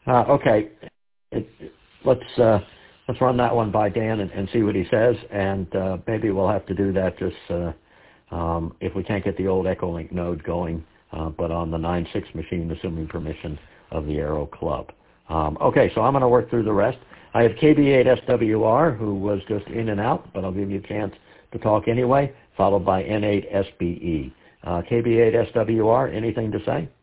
Okay. It, let's run that one by Dan and see what he says, and maybe we'll have to do that just if we can't get the old Echolink node going, but on the 9.6 machine, assuming permission of the Aero Club. Okay, so I'm going to work through the rest. I have KB8SWR, who was just in and out, but I'll give you a chance to talk anyway, followed by N8SBE. KB8SWR, anything to say?